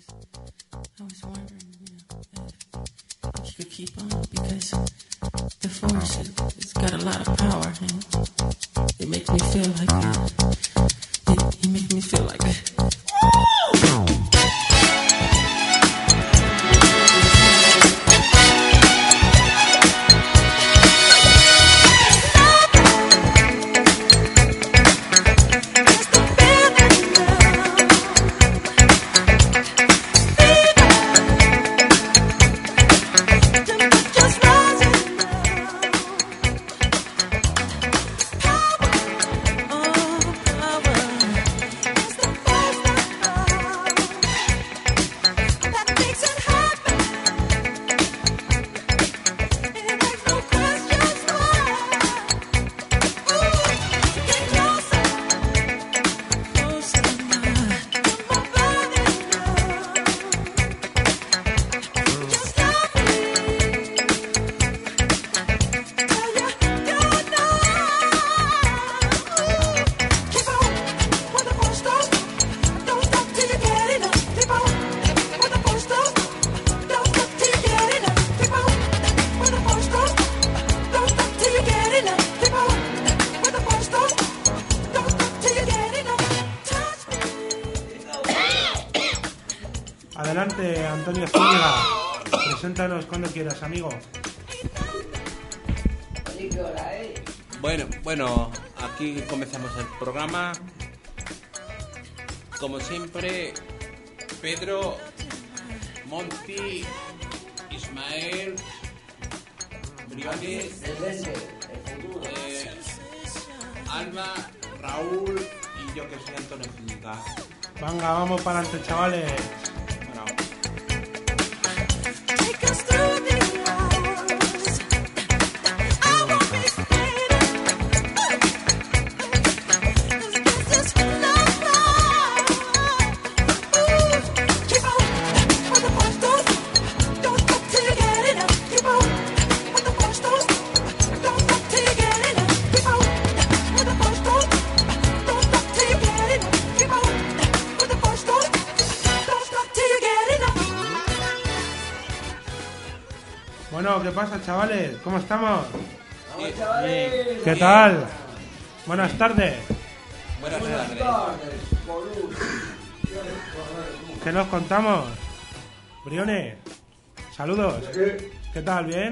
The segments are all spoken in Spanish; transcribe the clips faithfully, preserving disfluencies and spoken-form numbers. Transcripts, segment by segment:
I was wondering, you know, if, if you could keep on, because the force, it, it's got a lot of power, and it makes me feel like it, it, it makes me feel like it. Adelante, Antonio Zúñiga. Preséntanos cuando quieras, amigo. Bueno, bueno, aquí comenzamos el programa. Como siempre, Pedro, Monty, Ismael, Briones, eh, Alba, Raúl y yo que soy Antonio Zúñiga. Venga, vamos para adelante, chavales. Bueno, ¿qué pasa, chavales? ¿Cómo estamos? Vamos, chavales. ¿Qué tal? Buenas tardes. Buenas tardes. ¿Qué nos contamos? Briones, saludos. ¿Qué tal? ¿Bien?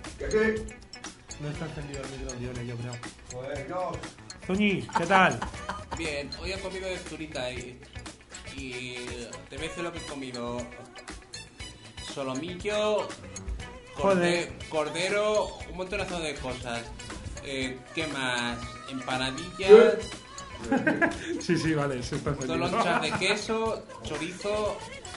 No está encendido el micro, Briones, yo creo. Pues no. Zuñi, ¿qué tal? Bien, hoy he comido de esturita y, y te voy a decir lo que he comido. Solomillo, corde, cordero, un montonazo de cosas. Eh, ¿Qué más? Empanadillas. Sí, sí, vale, se está encendido. Lonchas de queso, chorizo.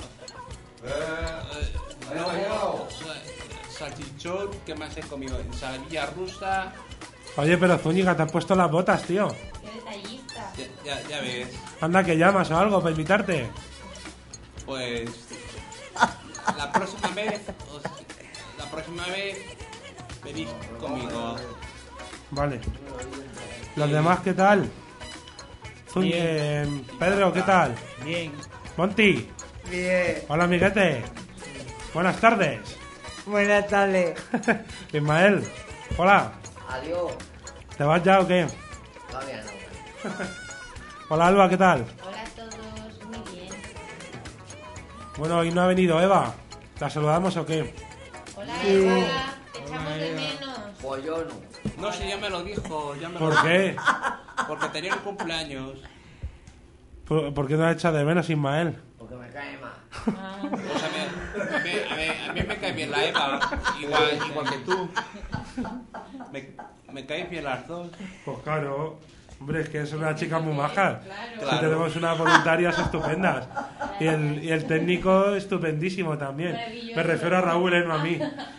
Eh, luego, salchichón. ¿Qué más he comido? Ensaladilla rusa. Oye, pero Zúñiga, te has puesto las botas, tío. Qué detallista. Ya, ya, ya ves. Anda, que llamas o algo para invitarte. Pues la próxima vez, os, la próxima vez venid conmigo. Vale. ¿Los demás qué tal? Zuñi, eh, Pedro, ¿qué tal? Bien. Monty. Bien. Hola, amiguete. Buenas tardes. Buenas tardes. Ismael. Hola. Adiós. ¿Te vas ya o qué? Todavía no. Hola, Alba, ¿qué tal? Hola a todos, muy bien. Bueno, hoy no ha venido Eva. ¿La saludamos o qué? Hola, Sí. Eva, te echamos de menos. Pues yo no. No sé, ya me lo dijo. Ya me ¿Por lo qué? dijo. Porque tenía un cumpleaños. ¿Por, por qué no has echado de menos, Ismael? Porque me cae más. Ah, Pues a mí, a mí, a mí, a mí me cae bien la Eva, igual, igual que tú. Me, me caes bien las dos. Pues claro. Hombre, es que es una chica muy maja. claro. Si Claro. tenemos unas voluntarias estupendas. Y el, y el técnico estupendísimo también. Maravilloso. Me refiero a Raúl, ¿eh? No a mí.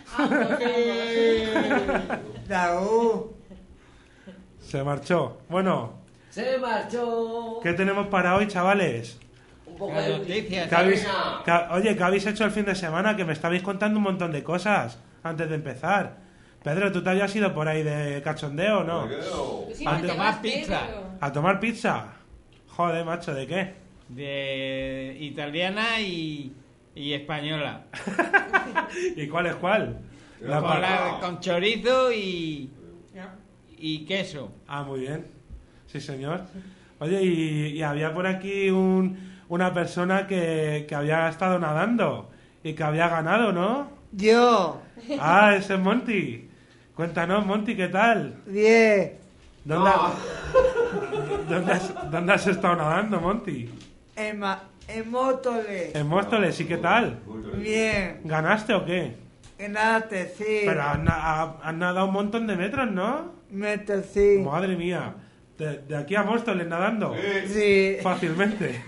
Raúl. Se marchó. Bueno, Se marchó. ¿qué tenemos para hoy, chavales? Un poco Las de noticias. ¿Qué habéis- qué- oye, ¿qué habéis hecho el fin de semana? Que me estabais contando un montón de cosas antes de empezar. Pedro, ¿tú te habías ido por ahí de cachondeo o no? Sí, A te tomar vas, pizza. Pedro. ¿A tomar pizza? Joder, macho, ¿de qué? De italiana y, y española. ¿Y cuál es cuál? La Con, pa- la- con chorizo y, y queso. Ah, muy bien. Sí, señor. Oye, y, y había por aquí un, una persona que, que había estado nadando y que había ganado, ¿no? Yo. Ah, ese es Monty. Cuéntanos, Monty, ¿qué tal? Bien. ¿Dónde, ¿dónde, has, dónde has estado nadando, Monty? En, ma- en Móstoles. En Móstoles, ¿y qué tal? Bien. ¿Ganaste o qué? Ganate, sí. Pero has, na- ha- has nadado un montón de metros, ¿no? Meto, sí. Madre mía. De, de aquí a Móstoles nadando. Sí. Fácilmente.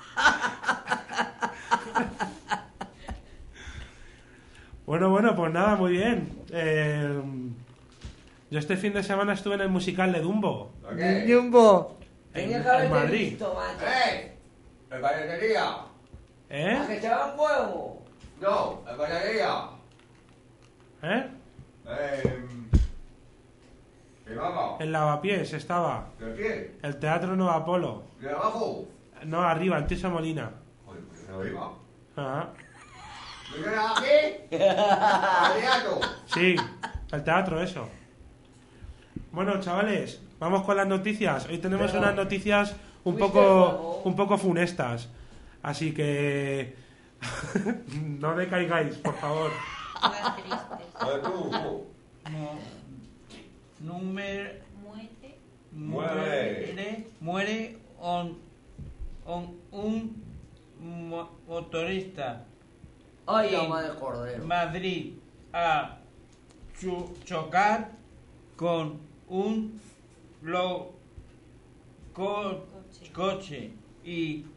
Bueno, bueno, pues nada, muy bien. Eh, yo este fin de semana estuve en el musical de Dumbo. ¿Qué? Jumbo. En, Tenía que haberte en Madrid. visto, macho. ¡Eh! ¿El panadería? ¿A ¿Eh? que echaba fuego? No, el panadería. ¿Eh? Eh... ¿Qué vamos? En Lavapiés estaba. ¿De qué? El Teatro Nueva Polo. ¿De abajo? No, arriba, en Tiso Molina. Joder, pues no iba. Ajá. ¿No quedas aquí? ¡Al teatro! Sí, el teatro, eso. Bueno, chavales, vamos con las noticias. Hoy tenemos Pero, unas noticias un ¿fuiste poco, fuego? un poco funestas. Así que no decaigáis, por favor. Más tristes. A ver, tú, tú. No, número Muerte. muere muere on, on un mo- motorista Ay, en ama de cordero. Madrid a cho- chocar con un lo, co- Coche. coche y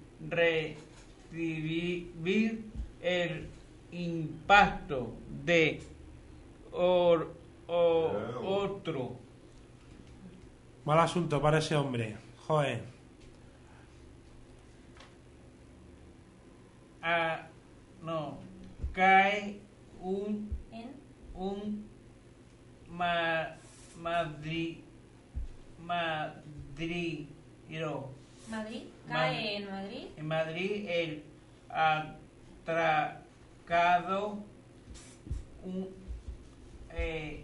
recibir el impacto de or- o- otro. Mal asunto para ese hombre. Joder. Ah, no, cae un ¿En? un ma, madri, madriro. Madrid. Madrid. Cae en Madrid. En Madrid el atracado un eh,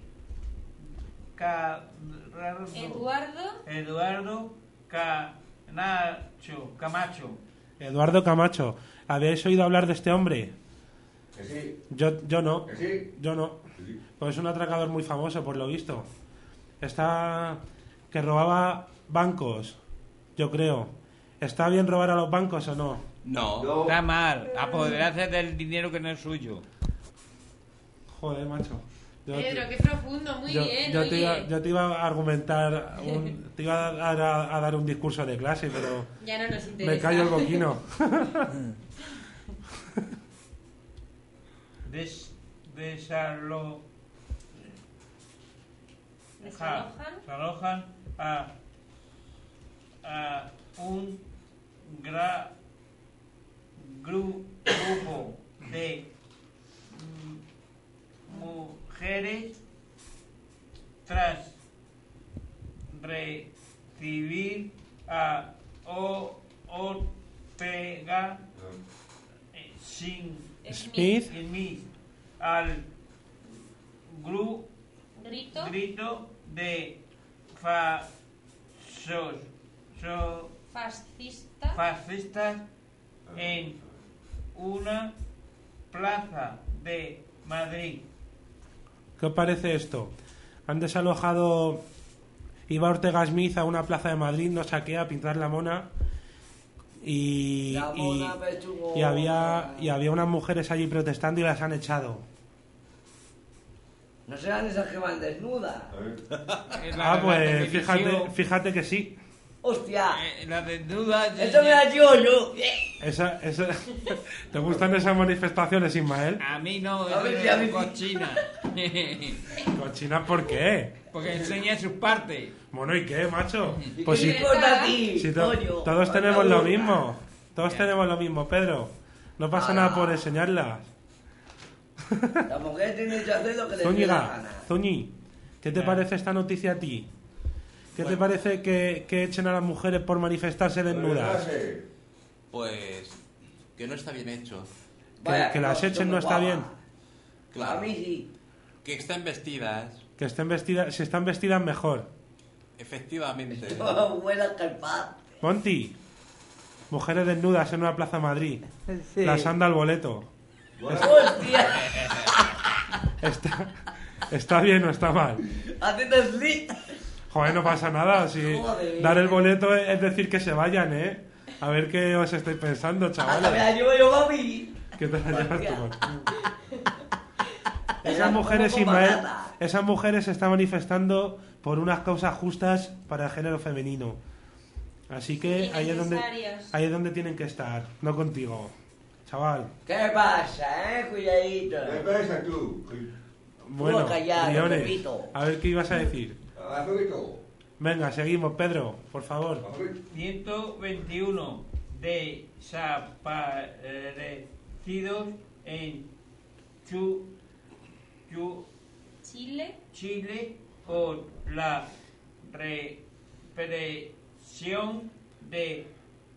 Carrardo- Eduardo. Eduardo Camacho Camacho. Eduardo Camacho. ¿Habéis oído hablar de este hombre? Que sí, Yo, yo no. que sí. Yo no. Que sí. Pues es un atracador muy famoso, por lo visto. Está... que robaba bancos, yo creo. ¿Está bien robar a los bancos o no? No. No. Está mal, apoderarse del dinero que no es suyo. Joder, macho. Yo, Pedro, qué profundo, muy yo- bien. yo te oye. iba, yo te iba a argumentar, un- te iba a, dar- a dar un discurso de clase, pero Ya no nos interesa. me callo el boquino. Des, desalo, Desalojan. desalojan a, a un gra, gru- grupo de mm, mujeres tras recibir a o, Ortega eh, sin Smith. Smith al gru, Grito. grito de fa, sos, so- Fascista. fascistas en una plaza de Madrid. ¿Qué os parece esto? Han desalojado... Iba Ortega Smith a una plaza de Madrid, nos saquea a pintar la mona y, La y, mona pechugona. y había y había unas mujeres allí protestando y las han echado. No serán esas que van desnudas. En la- Ah, la pues fíjate, televisión, fíjate que sí. ¡Hostia! eh, la desnuda. ¡Eso me da yo, yo! Esa, esa... ¿Te gustan esas manifestaciones, Ismael? A mí no, A ver eso si a es mí sí. cochina. ¿Cochinas por qué? Porque enseña sus partes. Bueno, ¿y qué, macho? ¿Y Pues qué si, te importa a ti, si to- coño? todos Anda, tenemos lo burra. mismo. Todos tenemos lo mismo, Pedro. No pasa Ala. nada por enseñarlas. La mujer tiene que hacer lo que le dé la Zúñiga, gana. Zuñi, ¿qué te Ah. parece esta noticia a ti? ¿Qué te Bueno. parece que, que echen a las mujeres por manifestarse desnudas? Pues que no está bien hecho. Que, Vaya, que las no, echen no no está guapa. bien. Claro. A mí sí. Que estén vestidas, Que estén vestidas, si están vestidas mejor. efectivamente. Buena carpata. Monty, mujeres desnudas en una plaza Madrid. Sí. Las anda al boleto. Hostia. ¿Está, ¿Está bien o está mal? Haciendo slit. Joder, no pasa nada. Si Joder. dar el boleto es decir que se vayan, ¿eh? A ver qué os estáis pensando, Hasta me chavales. la llevo yo, mami. ¿Qué te la llevas tú, Hostia. Monty? Era Esas mujeres, como Ismael, barata. esas mujeres se están manifestando por unas causas justas para el género femenino. Así que ahí es donde Innecesarias. ahí es donde tienen que estar, no contigo, chaval. ¿Qué pasa, eh? Cuidadito. ¿Qué pasa tú? Bueno, callado, Briones, Pepito. a ver qué ibas a decir. Azulito. Venga, seguimos, Pedro, por favor. ciento veintiuno desaparecidos en Chu, Chu- Chile. Chile por la represión de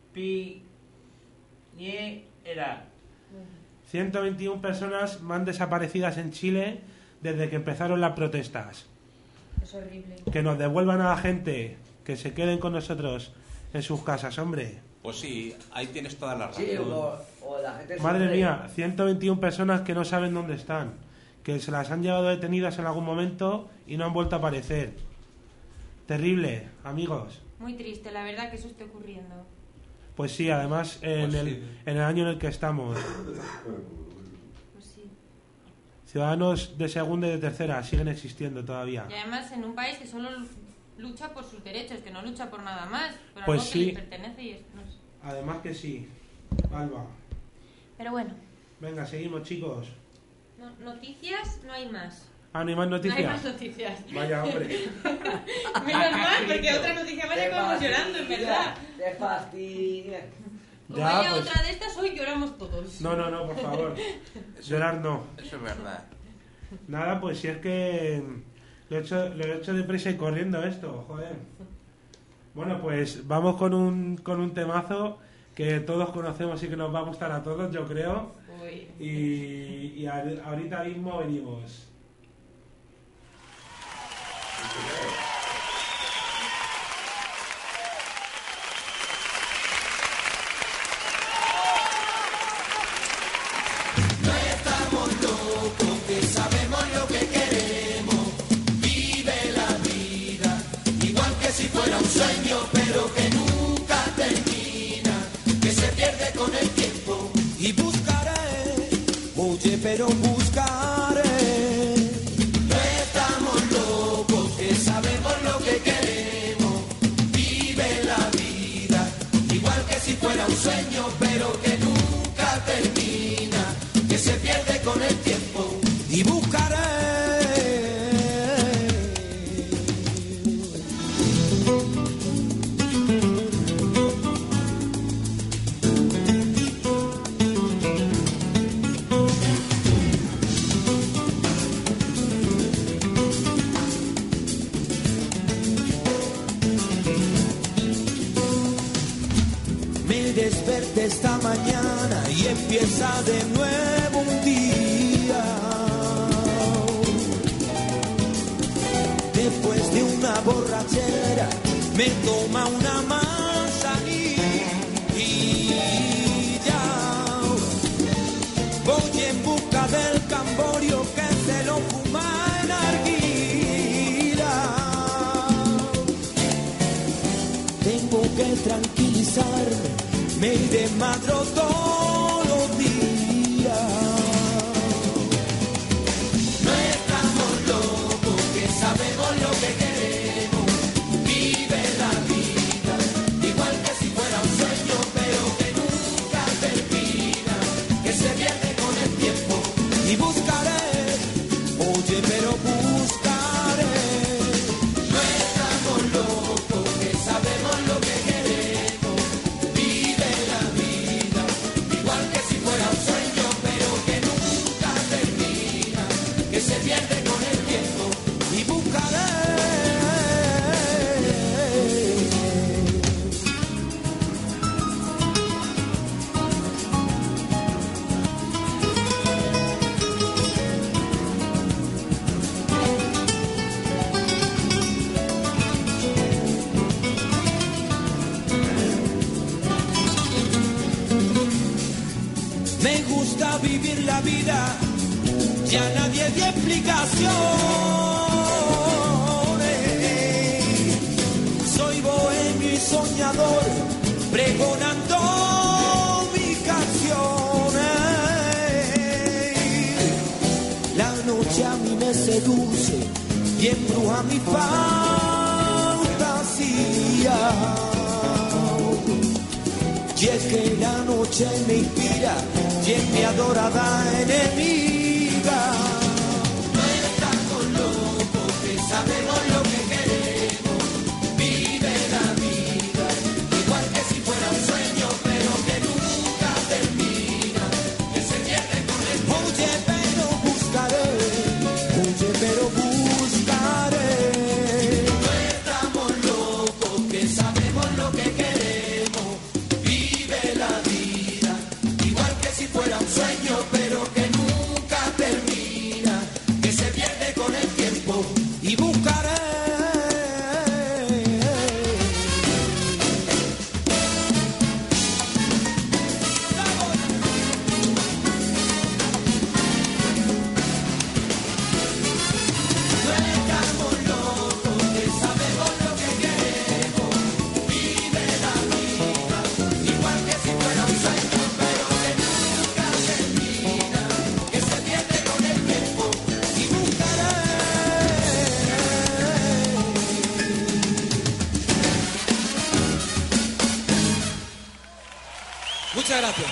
Piñera. ciento veintiuna personas más desaparecidas en Chile desde que empezaron las protestas. Es horrible. Que nos devuelvan a la gente, que se queden con nosotros en sus casas, hombre. Pues sí, ahí tienes toda la razón. Sí, o, o la gente se Madre muere. mía, ciento veintiuna personas que no saben dónde están, que se las han llevado detenidas en algún momento y no han vuelto a aparecer. Terrible, amigos. Muy triste, la verdad, que eso esté ocurriendo. Pues sí, además en, Pues el, sí. en el año en el que estamos. Pues sí. Ciudadanos de segunda y de tercera siguen existiendo todavía. Y además en un país que solo lucha por sus derechos, que no lucha por nada más, por Pues algo sí. que le pertenece y es, no sé. Además que sí. Alba. Pero bueno, Venga, seguimos, chicos. no- noticias no hay más. Ah, no hay más No hay noticias. más noticias. Vaya, hombre. Menos mal, porque otra noticia más y Te acabamos llorando, en fastidia, verdad. Te fastidia. Como Ya, haya pues. otra de estas, hoy lloramos todos. No, no, no, por favor. Llorar no. Eso es verdad. Nada, pues si es que lo he hecho, lo he hecho deprisa y corriendo esto, joder. Bueno, pues vamos con un, con un temazo que todos conocemos y que nos va a gustar a todos, yo creo. Uy. Y, y a- ahorita mismo venimos. Y buscaré, oye, pero buscaré. No estamos locos, que sabemos lo que queremos. Vive la vida, igual que si fuera un sueño, pero que nunca termina, que se pierde con el tiempo. Y buscaré. Me desperté esta mañana y empieza de nuevo un día. Después de una borrachera me toma una manzanilla. Voy en busca del camborio que se lo fuma en arguila. Tengo que tranquilizarme, me desmadro todos los días. No estamos locos, que sabemos lo que queremos. Vive la vida, igual que si fuera un sueño, pero que nunca termina, que se pierde con el tiempo. Y buscaré, oye, pero buscaré. No estamos locos, que sabemos lo que queremos. Vive la vida, igual que vivir la vida, ya nadie dio explicaciones. Soy bohemio y soñador, pregonando mis canciones. La noche a mí me seduce y embruja mi fantasía. Y es que la noche me inspira y es mi adorada enemiga. No estamos locos, que sabemos lo que queremos. Vive la vida, igual que si fuera un sueño, pero que nunca termina, que se pierde con el tiempo. Oye, pero buscaré, oye, pero buscaré. No estamos locos, que sabemos lo que queremos. Fuera un sueño, pero que nunca termina, que se pierde con el tiempo y buscaré. No estamos locos, que sabemos lo que queremos. Vive la vida, igual que si fuera un sueño, pero que nunca termina, que se pierde con el tiempo y buscaré. Muchas gracias.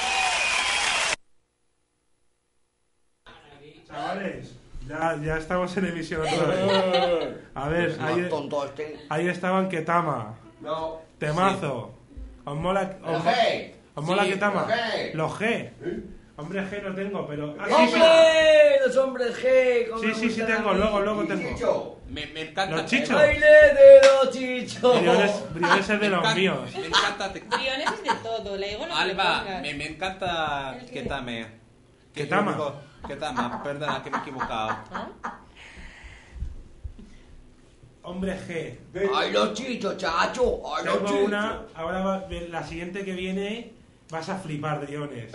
Chavales, ya, ya estamos en emisión otra vez. A ver, ahí, ahí estaban Ketama, No. Temazo. ¿Os mola, os, Los G. os mola Sí, Ketama? los G. Los G. Hombre G no tengo, pero... Ah, sí, ¡Hombre! Los hombres G. como sí, me sí, sí gustan tengo, a mí. luego, luego tengo. Chicho. Me, me encanta. Los chichos. ¡Baile de los chichos! Briones, briones es de los encanta- míos. Me encanta. te- Briones es de todo, le digo lo que le Alba, pongas. me, me encanta ¿El qué? Ketame. Que Ketama. yo digo- Ketama, perdona, que me he equivocado. Hombre G. ¡Ay, los chichos, chacho! ¡Ay, los Tengo chichos! una, ahora va- la siguiente que viene vas a flipar, Briones.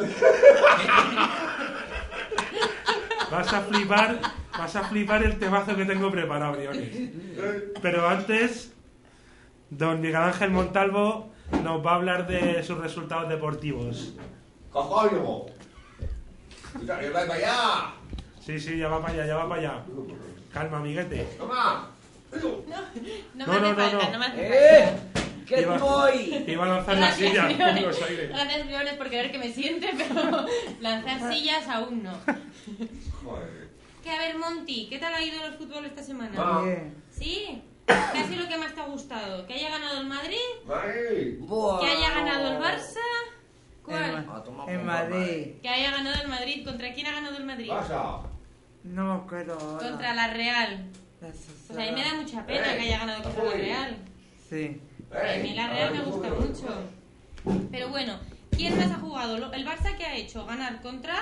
Vas a flipar, vas a flipar el temazo que tengo preparado, Briones. Pero antes, don Miguel Ángel Montalvo nos va a hablar de sus resultados deportivos. ¡Cojoño! ¡Mira, que va para allá! Sí, sí, ya va para allá, ya va para allá. Calma, amiguete. ¡Toma! No, No, no me no, hace no, falta, no. no me hace ¡Eh! falta. ¡Que Iba- estoy! Te iba a lanzar la Gracias, silla Briones. con los aires. Gracias, Briones, por querer que me siente, pero lanzar sillas aún no. Joder. Que a ver, Monty, ¿qué tal ha ido el fútbol esta semana? Ah. Bien. ¿Sí? ¿Qué ha sido lo que más te ha gustado? ¿Que haya ganado el Madrid? Vale. ¿Que haya ganado el Barça? En, ¿Cuál? Ma- A tomar en por Madrid. Que haya ganado el Madrid. ¿Contra quién ha ganado el Madrid? Pasa. No me acuerdo ahora. Contra la Real. La Pues a mí me da mucha pena Eh, que haya ganado contra la Real. Sí. A mí la Real me gusta mucho. Pero bueno, ¿quién más ha jugado? Lo- ¿El Barça qué ha hecho? ¿Ganar contra?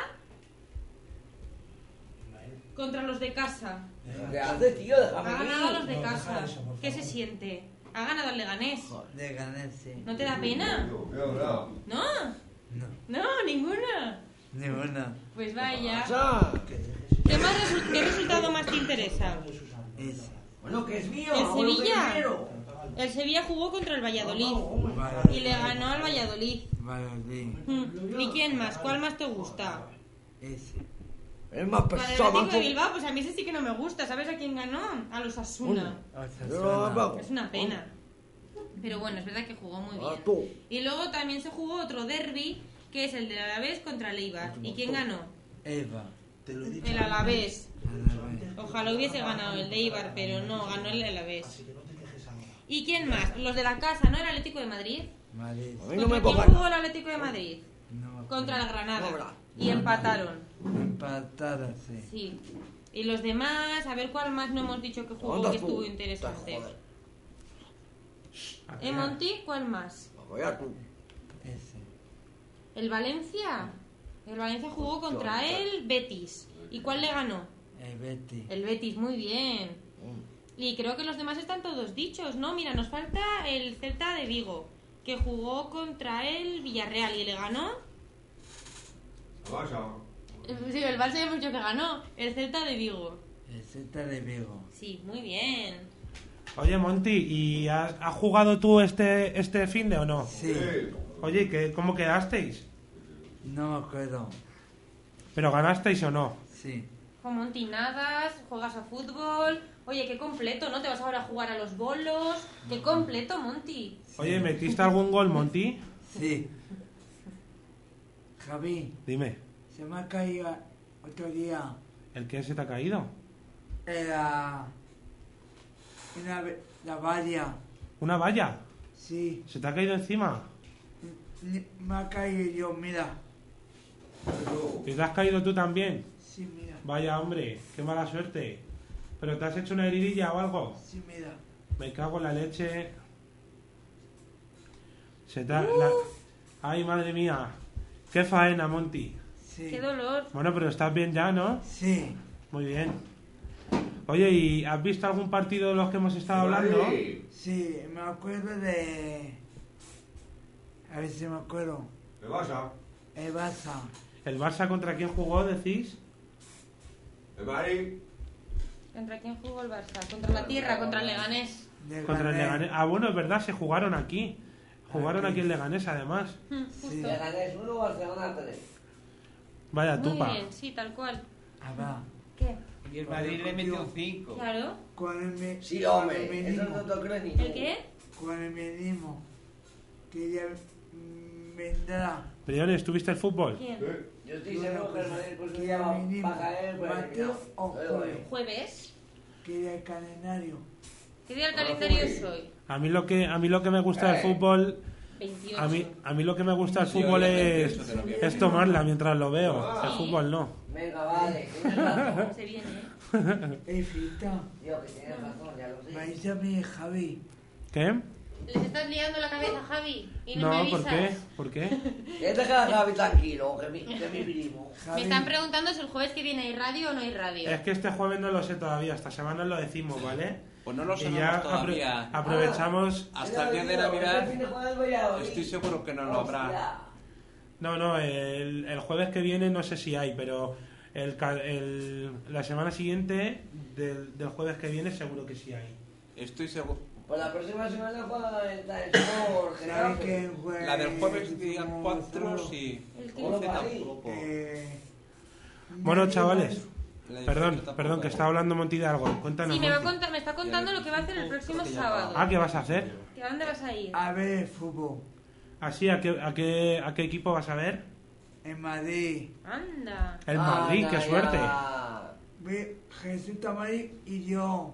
Contra los de casa. ¿Qué haces, tío? Ha Déjame ganado a ir. los de casa. ¿Qué se siente? Ha ganado el Leganés. De ganar, sí. ¿No te da pena? No, no, no. ¿No? No. No, ninguna. Ni una. Pues vaya. Pasa. ¿Qué, más resu- ¿Qué resultado más te interesa? Esa. Bueno, que es mío. ¿El hago lo que Sevilla? quiero. El Sevilla jugó contra el Valladolid Vale. y le ganó al Valladolid. Vale, bien. Mm. ¿Y quién más? ¿Cuál más te gusta? Ese. Es más Para el pesado. Atlético de Bilbao, pues a mí ese sí que no me gusta. ¿Sabes a quién ganó? A los Asuna. Osasuna. Es una pena. Pero bueno, es verdad que jugó muy Ah, bien. tú. Y luego también se jugó otro derby, que es el del Alavés contra el Eibar. ¿Y quién ganó? Eva. El Alavés. Alavés. Ojalá hubiese ganado el de Eibar, pero no, ganó el Alavés. ¿Y quién más? Los de la casa, ¿no? ¿El Atlético de Madrid? Madrid. A mí no ¿Contra me quién cojan. jugó el Atlético de Madrid? No me acuerdo. Contra el No, Granada. bra. Y empataron. Empatada, sí. Sí. Y los demás, a ver cuál más no hemos dicho que jugó Anda que tú. estuvo interesante. Joder. ¿Eh, Monty? ¿Cuál más? Vaya tú. Ese. ¿El Valencia? El Valencia jugó contra el Betis. ¿Y cuál le ganó? El Betty. El Betis, muy bien. Y creo que los demás están todos dichos, ¿no? Mira, nos falta el Celta de Vigo, que jugó contra el Villarreal y le ganó. Pasa. Sí, el Barça ya hemos dicho que ganó. El Celta de Vigo. El Celta de Vigo. Sí, muy bien. Oye, Monty, ¿y has, has jugado tú este este finde o no? Sí. Oye, ¿qué, ¿cómo quedasteis? No me acuerdo. ¿Pero ganasteis o no? Sí. Con Monty nadas, juegas a fútbol. Oye, qué completo, ¿no? Te vas ahora a jugar a los bolos. Qué completo, Monty. Oye, ¿metiste algún gol, Monty? Sí. Javi, Dime, se me ha caído otro día. ¿el qué se te ha caído? Era. Una, ve- la valla. ¿Una valla? Sí. ¿Se te ha caído encima? Ni- Me ha caído yo, mira. ¿Y te has caído tú también? Sí, mira. Vaya, hombre, qué mala suerte. ¿Pero te has hecho una heridilla o algo? Sí, mira. Me cago en la leche. Se te ha... la- Ay, madre mía. Qué faena, Monty. Sí. Qué dolor. Bueno, pero estás bien ya, ¿no? Sí. Muy bien. Oye, ¿y has visto algún partido de los que hemos estado hablando? Sí, me acuerdo de. A ver si me acuerdo. ¿Qué pasa? El Barça. ¿El Barça contra quién jugó, decís? ¿El Madrid? ¿Contra quién jugó el Barça? Contra la Tierra, contra el Leganés. De Contra el Gané. Leganés. Ah, bueno, es verdad, se jugaron aquí. Jugaron Aquí. aquí en Leganés, además. Hmm, Sí. Justo. Le gané uno, Barcelona tres. Vaya Muy tupa. bien, sí, tal cual. Ah, va. ¿Qué? Y el Madrid le metió cinco. Claro. Con el me... Sí, con hombre, el eso menino. no te lo crees ni tú. ¿El qué? Con el menino. Que ya mm, vendrá. Briones, ¿tuviste el fútbol? ¿Quién? ¿Eh? Yo estoy seguro que el Madrid pues Que no ya va mínimo. va a caer por el Mateo o jueves. ¿Jueves? Que ya el calendario. ¿Qué día del calendario es hoy? A mí lo que a mí lo que me gusta del fútbol, veintiocho. a mí a mí lo que me gusta del Sí, fútbol hoy es es, veintiocho de noviembre. es tomarla mientras lo veo. El Sí. fútbol no. Venga, vale, tienes razón. Se viene, ¿eh? Ey, Fita. Tío, que tienes razón, ya lo sé. Me dice a mí, Javi. ¿Qué? ¿Les estás liando la cabeza, Javi? ¿Y no, me No, avisas? ¿por qué? ¿Por qué? Ya deja a Javi tranquilo, que mi, que mi primo. Me Javi. están preguntando si el jueves que viene hay radio o no hay radio. Es que este jueves no lo sé todavía, esta semana lo decimos, ¿vale? Pues no lo Y sabemos ya apro- todavía. aprovechamos. Hasta el día de Navidad estoy seguro que no lo habrá. No, no, el, el jueves que viene no sé si hay, pero el, ca- el- la semana siguiente del, del jueves que viene seguro que sí hay. Estoy seguro. Pues la próxima semana juega la venta de Sport, ¿Sabes Getafe. que el jueves? La del jueves día como cuatro, solo, sí. El que- once tampoco. eh, Bueno, nadie chavales, La perdón, dieciocho perdón, tampoco. que está hablando Monty de algo. Cuéntanos, Sí, me, va a Monty. contar, me está contando lo que va a hacer el próximo sábado. Ah, ¿qué vas a hacer? ¿Que ¿A dónde vas a ir? A ver el fútbol. Así, ¿a qué, a qué, a qué equipo vas a ver? En Madrid. Anda. El Madrid, Anda qué ya. suerte. Ve Jesús Tamarí y yo.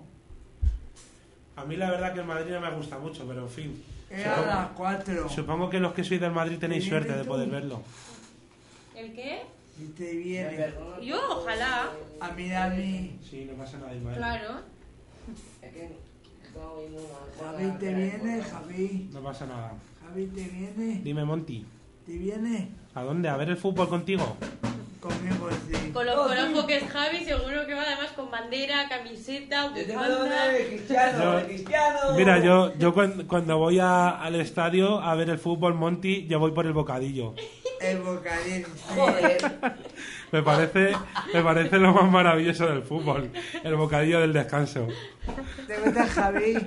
A mí la verdad que el Madrid no me gusta mucho, pero en fin. Era a las cuatro. Supongo que los que sois del Madrid tenéis ¿Te suerte vienes de tú? poder verlo. ¿El qué? Si te viene Yo, ojalá. a mirar a mí. Sí, no pasa nada, Ismael. Claro. Es que estaba viendo una- Javi, te viene, Javi. No pasa nada. Javi, te viene. Dime, Monty, ¿Te viene? ¿a dónde? ¿A ver el fútbol contigo? Conmigo, sí. Con lo corajo que es Javi, seguro que va además con bandera, camiseta, Yo tengo bufanda. de Cristiano, Yo- de Cristiano. Mira, yo, yo cuando, cuando voy a- al estadio a ver el fútbol, Monty, yo voy por el bocadillo. El bocadillo. Joder. Me parece, me parece lo más maravilloso del fútbol, el bocadillo del descanso. ¿Te gusta, Javi?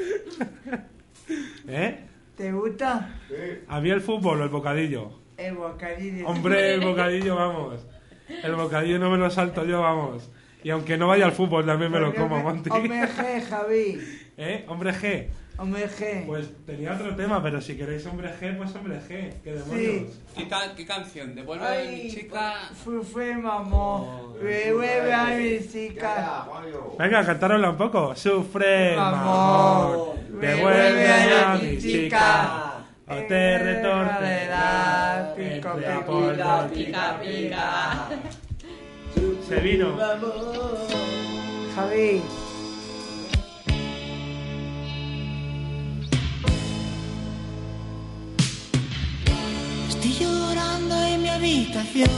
¿Eh? ¿Te gusta? A mí el fútbol o el bocadillo. El bocadillo. Hombre, el bocadillo, vamos. El bocadillo no me lo salto yo, vamos. Y aunque no vaya al fútbol, también me lo como, Monty. Hombre G, Javi. ¿Eh? Hombre G. Hombre G. Pues tenía otro tema, pero si queréis hombre G, pues hombre G. ¿Qué demonios? ¿Qué, ca- qué canción? Devuelve Ay, a mi chica. Fue, fue, mamón. Me vuelve a mi chica. Juanjo. Venga, cantárosla un poco. Sufre, Mamón. mamón. Devuelve a mi chica. O te Eh, retorcerá. pico, Entre pico, polvo, pica, pica. Se vino. Javi. Estoy llorando en mi habitación.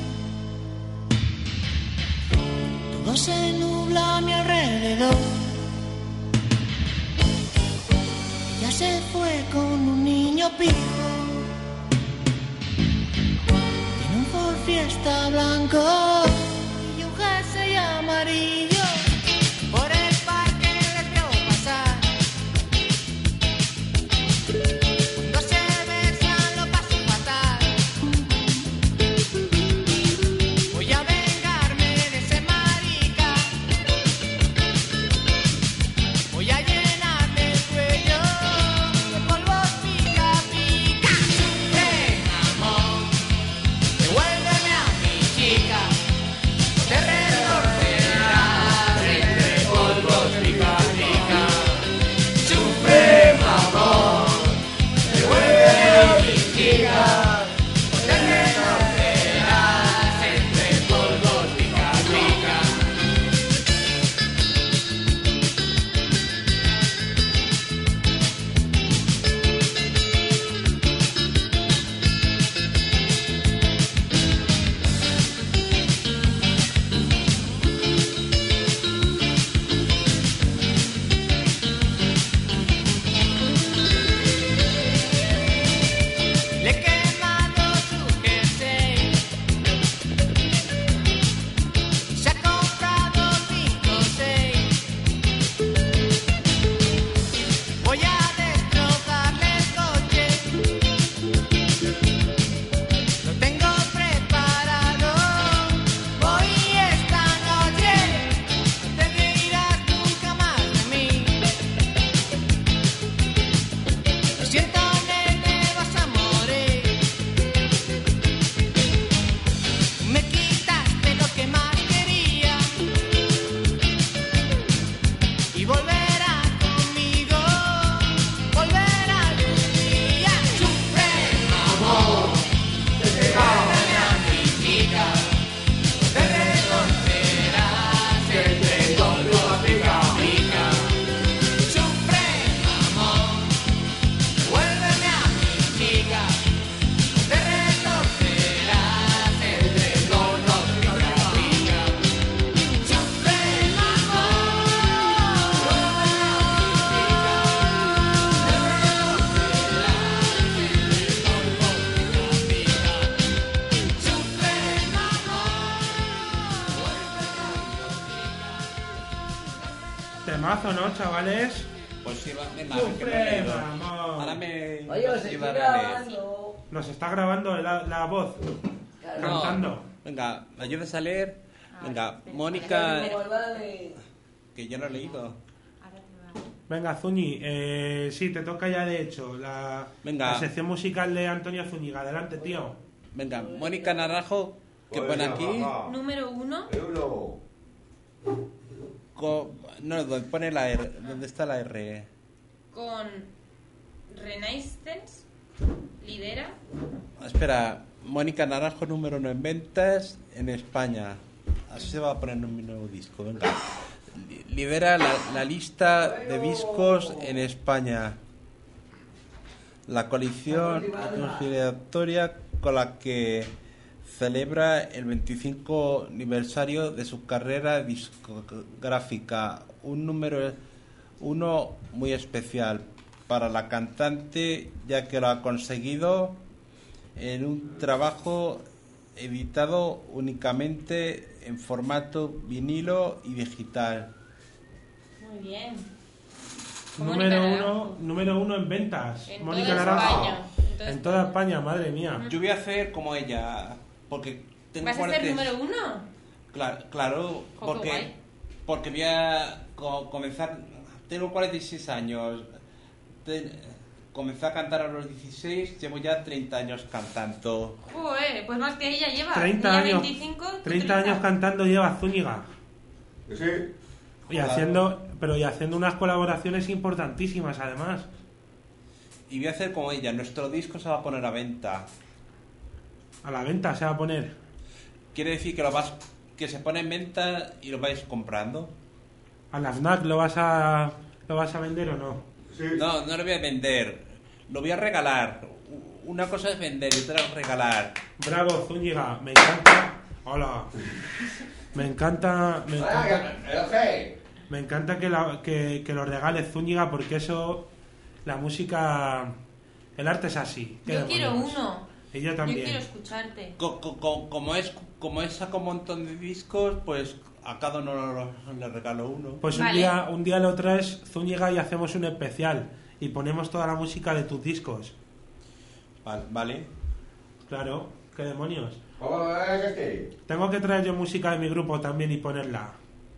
Todo se nubla a mi alrededor. Ya se fue con un niño pijo. En un Ford Fiesta está blanco y un jersey amarillo. Por el parque les veo pasar. Cuando se besan lo paso fatal. Voy a vengarme de ese marica. Voy a llenarle el cuello de polvos pica pica. Ven, amor, devuélveme a mi chica. Te retorcerás entre polvos pica pica. Supremo amor, devuélveme a mi chica. Te retorcerás entre polvos pica pica. Le he quemado su jersey. Se ha comprado cinco o seis. Voy a destrozarle el coche. Lo tengo preparado. Voy esta noche. No te reirás nunca más de mí. Lo siento, nene, vas a morir. Me quitaste lo que más quería y volverás conmigo, volverás un día. Supremo amor, devuélveme a mi chica. Te retorcerás entre polvos pica pica. Supremo amor, devuélveme a mi chica. Te retorcerás entre polvos pica pica. Supremo Temazo, ¿no, chavales? Pues sí, va, venga, que me he leído. Amor. Ahora me... Oye, os me estoy iba a releer. grabando. Nos está grabando la, la voz, No, cantando. venga, ¿me ayudas a leer? Venga, espera, Mónica, Pues vale. que yo no he leído. Ahora te va. Venga, Zuñi, eh, sí, te toca ya de hecho la, Venga. la sección musical de Antonio Zúñiga. Adelante, tío. Venga, Mónica Naranjo, que Pues pone venga, aquí... va. Número uno. Euro. co- no, donde pone la R, ¿dónde está la R? Con Renaissance. Lidera. Espera, Mónica Naranjo número uno en ventas en España. Así se va a poner en mi nuevo disco, venga. Li- Lidera la, la la de discos en España. La coalición conciliatoria con la que celebra el veinticinco aniversario de su carrera discográfica. Un número uno muy especial para la cantante, ya que lo ha conseguido en un trabajo editado únicamente en formato vinilo y digital. Muy bien. Número Mónica uno, Naranjo. número uno en ventas. En Mónica toda Naranjo. España. En toda En toda España, madre mía. Yo voy a hacer como ella, porque tengo ¿Vas a ser cuarenta- número uno? Claro, claro, Jo, qué porque guay. porque voy a co- comenzar. Tengo cuarenta y seis años. Te- comencé a cantar a los dieciséis, llevo ya treinta años cantando. Joder, pues más que ella lleva. treinta Ella años, veinticinco, tú treinta años cantando lleva Zúñiga. Sí. Y haciendo, pero y haciendo unas colaboraciones importantísimas además. Y voy a hacer como ella, nuestro disco se va a poner a venta. A la venta se va a poner. Quiere decir que lo vas que se pone en venta y lo vais comprando. A la FNAC lo vas a lo vas a vender o no. Sí. No, no lo voy a vender, lo voy a regalar. Una cosa es vender y otra es regalar. Bravo, Zúñiga, me encanta. Hola. Me encanta, me encanta, Vaya, que- el G. me encanta que, la- que, que lo regales Zúñiga porque eso, la música, el arte es así. ¿Qué Yo quiero demonios? uno. Y yo Yo también. quiero escucharte. Co- co- co- como es como es saco un montón de discos, pues a cada uno lo- le regalo uno. Pues un Vale. día un día lo traes, Zúñiga, y hacemos un especial. Y ponemos toda la música de tus discos. Vale, vale. Claro, qué demonios. ¿Cómo es este? Tengo que traer yo música de mi grupo también y ponerla.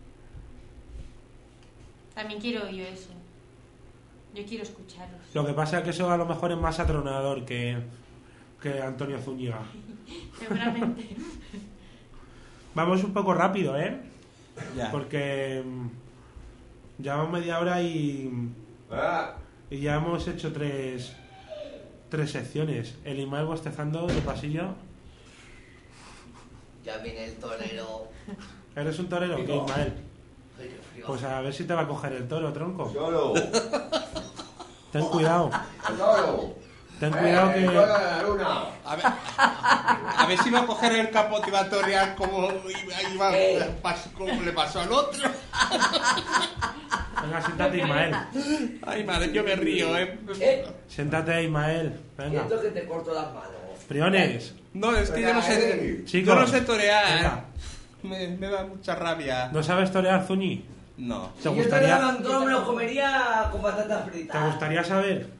También quiero yo eso. Yo quiero escucharos. Lo que pasa es que eso a lo mejor es más atronador que, que Antonio Zúñiga. Seguramente. Vamos un poco rápido, ¿eh? Ya. Porque mm, llevamos media hora y, Ah, y ya hemos hecho tres, tres secciones. El Ismael bostezando de pasillo. Ya viene el torero. ¿Eres un torero? ¿Qué, No. Ismael? Ay, qué frío. Pues a ver si te va a coger el toro, tronco. solo. Ten cuidado. Solo. Ten cuidado Eh, el toro que... de la luna. A ver, a ver si va a coger el capote y va a torear como, iba- iba- Eh. pas- como le pasó al otro. Venga, siéntate, Ismael. Ay, madre, yo me río, ¿eh? ¿Eh? Siéntate, Ismael. Venga. Siento que te corto las manos. Briones. No, es que yo no sé, Chicos. yo no sé torear. Venga. Me, me da mucha rabia. ¿No sabes torear, Zuñi? No. ¿Te Si yo te gustaría, daba un toro, me lo comería con patatas ¿te fritas. gustaría saber?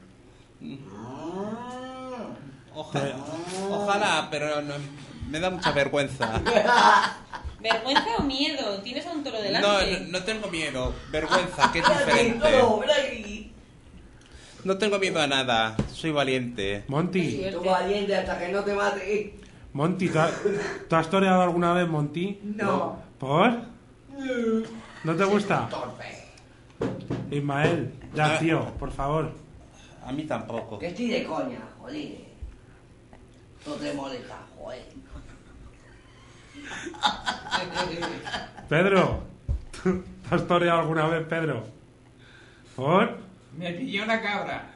Ojalá, ojalá, pero no- me da mucha vergüenza. ¿Vergüenza o miedo? ¿Tienes a un toro No, delante? no, no tengo miedo, vergüenza, que es Ven aquí, diferente. toro, ven aquí. No tengo miedo a nada, soy valiente. Monty, Tú valiente hasta que no te mate. Monty, ¿tú has, ¿tú has toreado alguna vez, Monty? No. ¿Por? ¿No te gusta? Torpe. Ismael, ya, tío, por favor. A mí tampoco. Que estoy de coña, joder. No te molesta, joder. Pedro, ¿tú ¿te has toreado alguna vez, Pedro? ¿Por? Me pilló una cabra.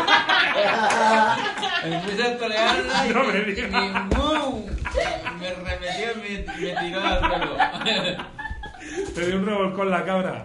Empecé a torearla y No me me, digas. y ¡bum! Me remetió y me, me tiró al suelo. Te dio un revolcón la cabra.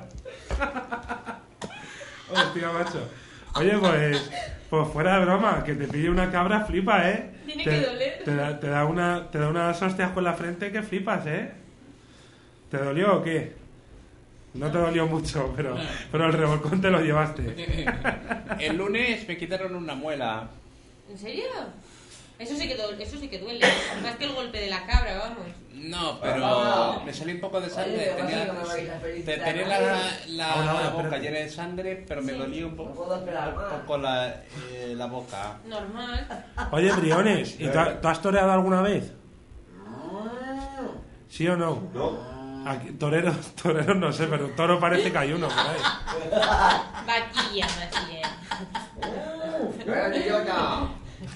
Hostia, macho. Oye, pues, pues fuera de broma, que te pille una cabra, flipa, ¿eh? Tiene te, que doler. Te da, te da una, te da unas hostias con la frente que flipas, ¿eh? ¿Te dolió o qué? No te dolió mucho, pero, pero el revolcón te lo llevaste. El lunes me quitaron una muela. ¿En serio? Eso sí que duele, eso sí que duele. Más que el golpe de la cabra, vamos. No, pero me salió un poco de sangre. Oye, Tenía, no me vais a felicitar. te- tenía la, la Ahora, ahora, boca espérate. llena de sangre, pero me Sí. dolía un No poco, puedo esperar un más. poco la, eh, la boca. Normal. Oye, Briones, ¿y tú, ha- tú has toreado alguna vez? ¿Sí o no? No. Aquí, toreros, toreros no sé, pero toro parece que hay uno por ahí. Vaquilla, más bien. ¡Ven, idiota!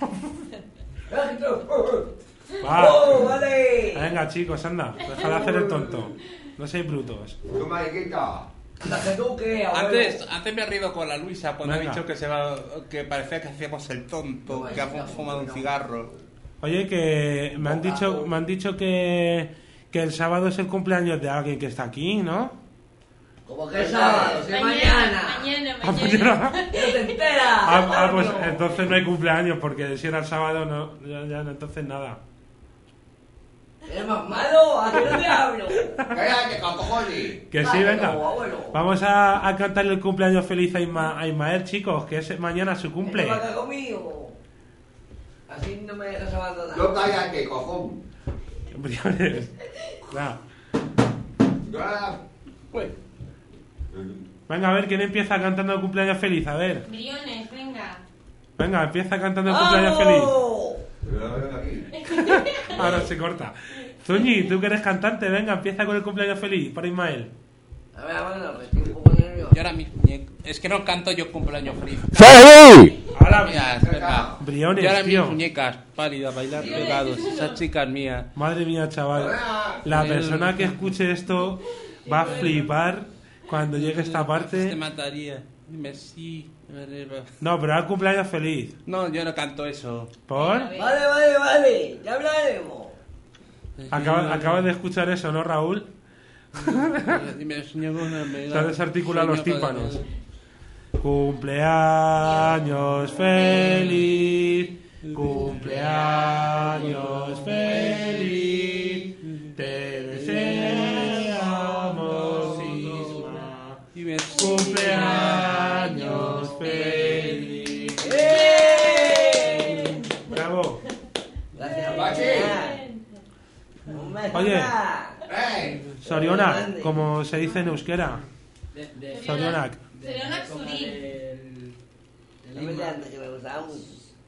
Va. ¡Oh, vale! Venga, chicos, anda, deja de hacer el tonto. No seáis brutos. ¡Tu mariquita! La que tú que, abuelo. Antes, antes me he rido con la Luisa cuando Venga. ha dicho que se va, que parecía que hacíamos el tonto, que ha fumado un cigarro. Oye, que me han dicho, me han dicho que, que el sábado es el cumpleaños de alguien que está aquí, ¿no? Como que es sábado, si es Mañana, mañana. mañana, Ah, mañana. mañana. ¡No te enteras! Ah, ah, pues coño! entonces no hay cumpleaños, porque si era el sábado, no, ya, ya, entonces nada. ¿Eres más malo? ¿A qué no te hablo? ¡Cállate, cojones! Que sí, Ay, venga. no, abuelo. Vamos a, a cantarle el cumpleaños feliz a, Isma- a Ismael, chicos, que es mañana su cumple. Vete para acá conmigo. Así no me dejas abandonar. ¡No cállate, cojón! Briones. Va. Ya. Venga, a ver, ¿quién empieza cantando el cumpleaños feliz? A ver. Briones, venga. Venga, empieza cantando el cumpleaños feliz. ¡Vamos! Ven aquí. Ahora se corta. Zuñi, tú que eres cantante, venga, empieza con el cumpleaños feliz para Ismael. A ver, bueno, me estoy un poco nervioso. Y ahora mis muñecas. Es que no canto yo cumpleaños feliz. Ahora, Mías, venga. Briones, Y ahora mis tío. muñecas pálidas, bailar Briones. pegados. Esas chicas mías. Madre mía, chaval. La persona que escuche esto va a flipar cuando llegue esta Te parte. mataría. Dime sí. No, pero al cumpleaños feliz. No, yo no canto eso. ¿Por? Vale, vale, vale. Ya hablaremos. Acabas acabas de escuchar eso, ¿no, Raúl? Dime, señor, una me Se ha desarticulado los tímpanos. Cumpleaños feliz. Cumpleaños feliz, te deseamos, Isma. Cumpleaños feliz. Bravo. Gracias, Pachi. Un beso Oye. más. ¡Ey! Sorionak, como se dice en euskera. De, de, Sorionak. Sorionak como Zuri. del- del No me Lima. llame, que me gustaba mucho.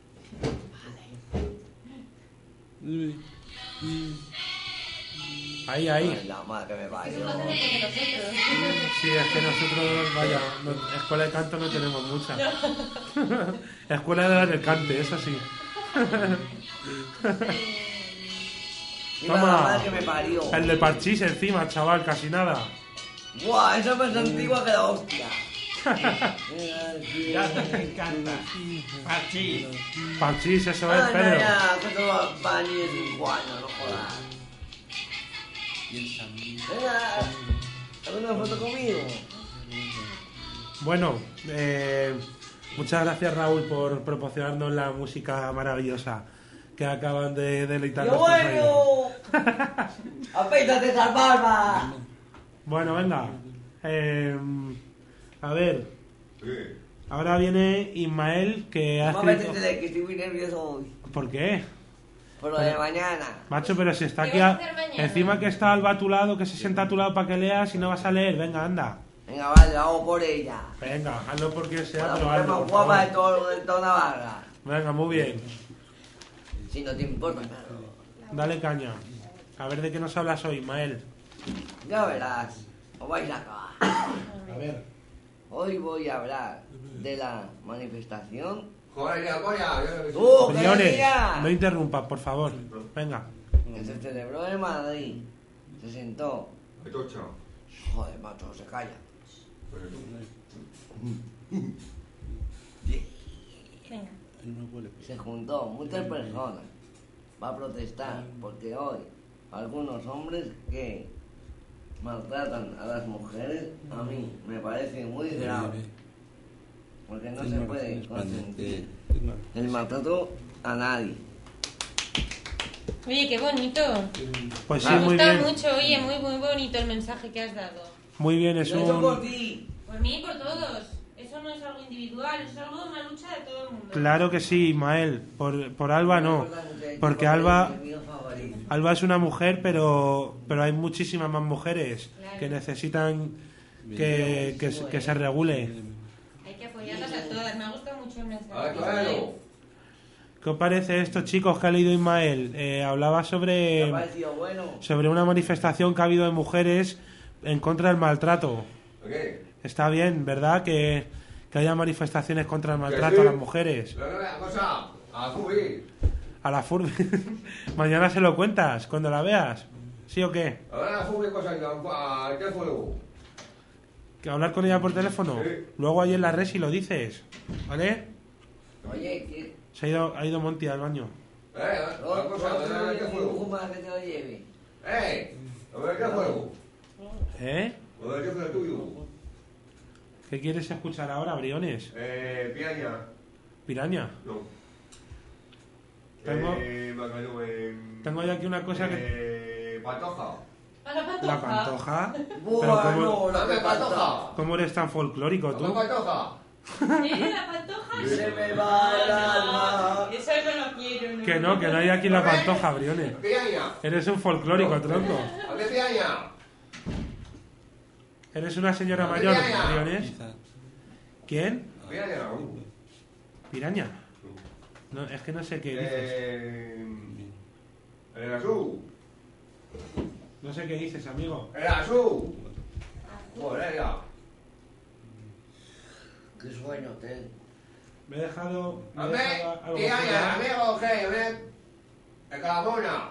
Ahí, ahí. Ay, la madre que me Eso parió. lo hacemos porque nosotros. Sí, es que nosotros, vaya, no- escuela de canto no tenemos mucha. Escuela de dar el cante, eso sí. Viva Toma. la madre que me parió. El de parchís encima, chaval, casi nada. Buah, esa es más antigua que la hostia. Ya me encanta. Pachi. Parchís, eso es, Anda Pedro. ya, que te vas a venir de cinco años, no jodas. Venga, haz una foto conmigo. Bueno, eh, muchas gracias Raúl por proporcionarnos la música maravillosa que acaban de deleitar ¡Qué nuestros oídos. bueno! ¡Apéntate esa barba! Bueno, venga. Eh, a ver, Sí. ahora viene Ismael que ha Mamá, escrito... métete, que estoy muy nervioso hoy. ¿Por qué? Por lo de mañana. Macho, pero si está ¿Qué aquí... vas a a- hacer mañana? Encima que está Alba a tu lado, que se sienta a tu lado para que leas y no vas a leer. Venga, anda. Venga, vale, lo hago por ella. Venga, hazlo por quien Por sea, la pero mujer hazlo. más por guapa de favor. todo, de toda Navarra. Venga, muy bien. Si no te importa, claro. Dale caña. A ver de qué nos hablas hoy, Ismael. Ya verás, os vais a acabar. A ver. Hoy voy a hablar de la manifestación. Joder, ya, coña. yo no sé. ¡Uh, qué Briones, alegría! no interrumpas, por favor. Venga. Que se celebró en Madrid. Se sentó. Ay, tocha. Joder, macho, no se calla. Venga. Se juntó muchas personas para protestar porque hoy algunos hombres que maltratan a las mujeres a mí me parece muy grave porque no se puede consentir el maltrato a nadie. Oye, qué bonito. Pues sí, Me ha muy gustado bien. mucho, oye, muy, muy bonito el mensaje que has dado. Muy bien, es Lo he hecho por un... ti. Por mí y por todos. Eso no es algo individual, es algo de una lucha de todo el mundo. Claro que sí, Ismael. Por, por Alba no. Porque Alba... Alba es una mujer, pero, pero hay muchísimas más mujeres que necesitan que, que, se- que se regule. Hay que apoyarlas a todas. Me ha gustado mucho el mensaje. Ay, claro. ¿Qué os parece esto, chicos, que ha leído Ismael? Eh, hablaba Me ha sobre, parecido bueno. sobre una manifestación que ha habido de mujeres en contra del maltrato. ¿Qué? Está bien, ¿verdad? Que, que haya manifestaciones contra el maltrato sí. a las mujeres. Pero una cosa, a subir. A la furbi. Mañana se lo cuentas, cuando la veas. ¿Sí o qué? Ahora subir cosas al teléfono. Que hablar con ella por teléfono. Sí. Luego ahí en la red si lo dices. ¿Vale? Oye, que... Se ha ido, ha ido Monty al baño. Eh, una cosa, al un dibujo teléfono. más que te lo lleve. Eh, a ver, ¿qué juego? ¿Eh? A ver, ¿qué fue el tuyo? ¿Qué quieres escuchar ahora, Briones? Eh, piaña. Piraña. No. Tengo- Eh, Bacalao, eh, Tengo ya aquí una cosa que... Eh, patoja. A la pantoja. La pantoja. Pero Buah, ¿cómo, no, la Dame que falta. patoja. ¿cómo eres tan folclórico Dame tú? patoja. ¿Eh? ¿La pantoja? Se me va el alma. Eso no lo quiero, ¿no? Que no, que no hay aquí la pantoja, Briones. Piaña. Eres un folclórico, tronco. ¿A qué piaña? Eres una señora ¿Dónde mayor, piraña? Briones. ¿Quién? Piaña. uh. ¿Piraña? No, es que no sé qué dices. Eh, el azul. No sé qué dices, amigo. El azul. Joder, ya. Qué sueño tengo. Me he dejado... Me he A ver, dejado algo piaña, fuera. amigo, ¿qué? A ver. El calamona.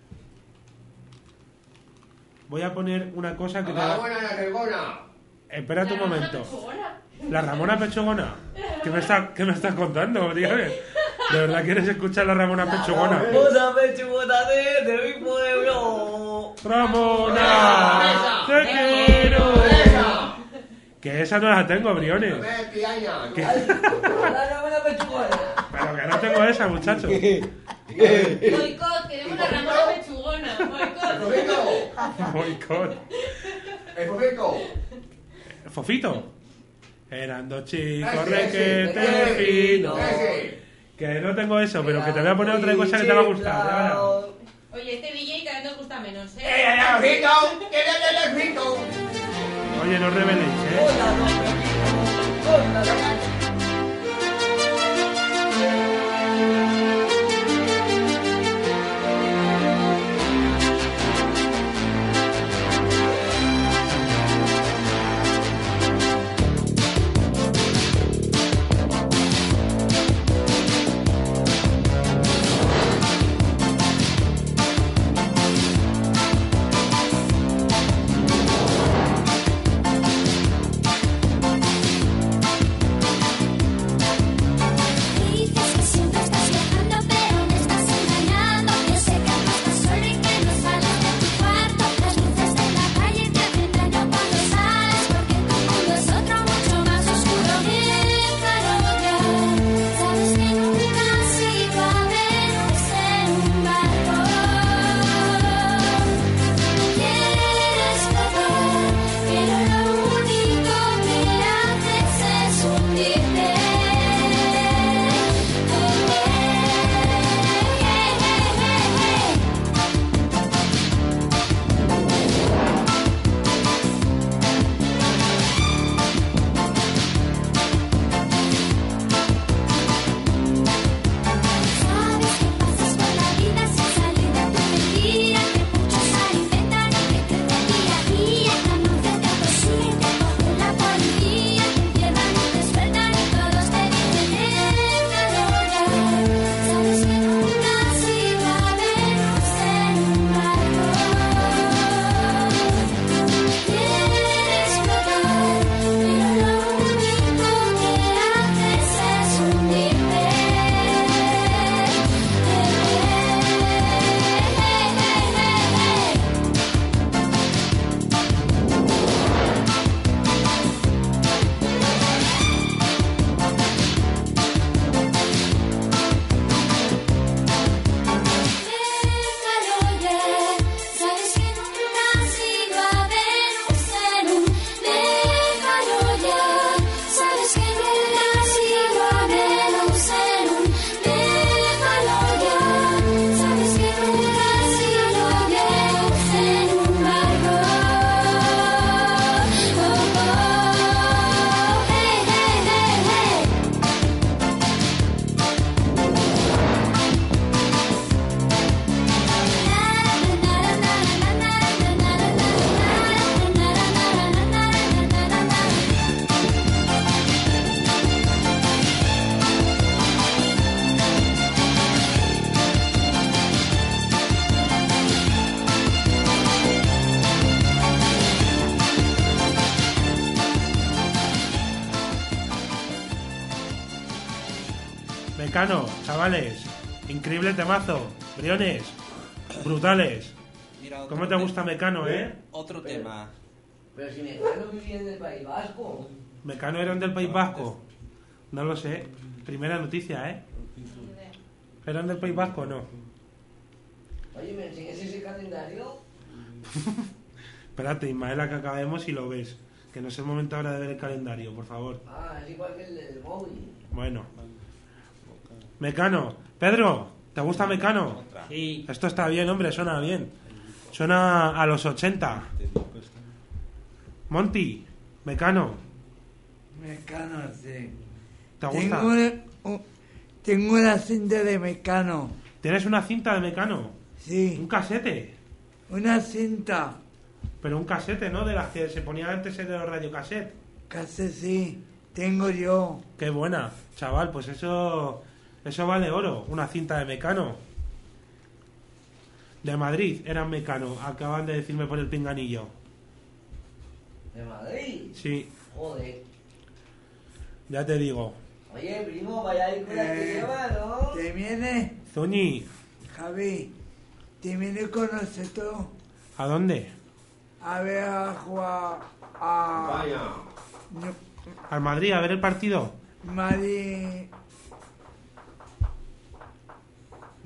Voy a poner una cosa que El te va... calamona en la cercona. Espérate un La momento. pechugona. La Ramona Pechugona. ¿Qué me, está, ¿Qué me estás contando, Briones? ¿De verdad quieres escuchar la Ramona Pechugona? Vamos pechugona de, de mi pueblo. ¡Ramona! Esa. ¡Te quiero! ¡Esa! Que esa no la tengo, A Briones. ver, piaña. ¿Qué? La buena pechugona. Pero que no tengo esa, muchacho. Boicot, queremos una Ramona pechugona. Boicot. Boicot. ¡El Fofito! Fofito. Eran dos chicos Ese, requete ese, finos. ¡Ese! Que no tengo eso, pero que te voy a poner otra cosa que te va a gustar. ya verás. Oye, este D J cada vez nos gusta menos, ¿eh? ¡Eh, el Fofito! ¡El Fofito! Oye, no reveléis, ¿eh? Dices que siempre estás viajando, pero me estás engañando. Yo sé que no estás solo y que no sales de tu cuarto. Las luces de la calle te hacen daño cuando sales, porque tu mundo es otro mucho más oscuro. Déjalo ya, sabes que nunca has ido a Venus en un barco. Quieres flotar, pero lo único que haces es hundirte. Sabes que pasas por la vida sin salir de tu mentira, que muchos la inventan y que crecen día a día, que anuncian que persiguen, que cogen la policía, que encierran y te sueltan y todos te dicen déjalo ya. Sabes que nunca has ido a Venus en un barco. Quieres flotar, pero lo único que haces es hundirte. Déjalo ya, sabes que nunca has ido a Venus en un. Déjalo ya, sabes que nunca has ido a Venus en un. Déjalo ya, sabes que nunca has ido a Venus en un barco. Oh, oh, hey, hey, hey, hey. Mecano, chavales. Increíble temazo. Briones. Brutales. Mira, otro ¿Cómo te te- gusta Mecano, eh? Otro tema. Pero si Mecano vivía en el País Vasco. Mecano eran del País Vasco. No lo sé. Primera noticia, ¿eh? ¿Eran del País Vasco o no? Oye, ¿me enseñas ese calendario? Espérate, Ismaela, que acabemos y lo ves. Que no es el momento ahora de ver el calendario, por favor. Ah, es igual que el del móvil. Bueno. Mecano. Pedro, ¿te gusta Mecano? Sí. Esto está bien, hombre, suena bien. Suena a los ochenta. Monty, Mecano, Mecano, sí. ¿te gusta? Tengo una, un- tengo una cinta de Mecano. ¿Tienes una cinta de Mecano? Sí, ¿Un casete? una cinta. Pero un casete, ¿no? De las que se ponía antes en los radiocassette. Casi sí. Tengo yo. Qué buena, chaval, pues eso eso vale oro, una cinta de Mecano. De Madrid, eran Mecano, acaban de decirme por el pinganillo. ¿De Madrid? Sí, Joder. ya te digo. Oye, primo, vaya ir con la que Eh, lleva, ¿no? ¿Te viene, Zuñi, Javi? ¿Te viene con nosotros ¿a dónde? a ver a jugar a Vaya. no, ¿Al Madrid a ver el partido? Mari